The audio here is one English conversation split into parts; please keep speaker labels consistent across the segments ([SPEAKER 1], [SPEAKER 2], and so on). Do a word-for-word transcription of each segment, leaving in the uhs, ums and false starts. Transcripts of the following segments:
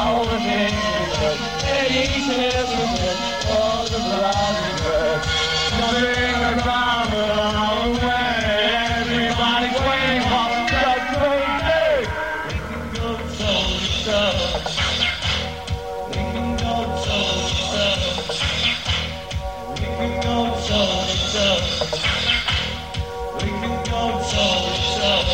[SPEAKER 1] all the things we said, and each and every bit was a bloody bird. Nothing around the long way, everybody's waiting for just one day. We can go toe to toe. We can go toe to toe. We can go toe to toe. We can go toe to toe.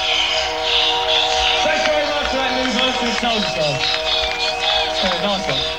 [SPEAKER 1] Thanks very much for that new version of Soul Stone. Nice one.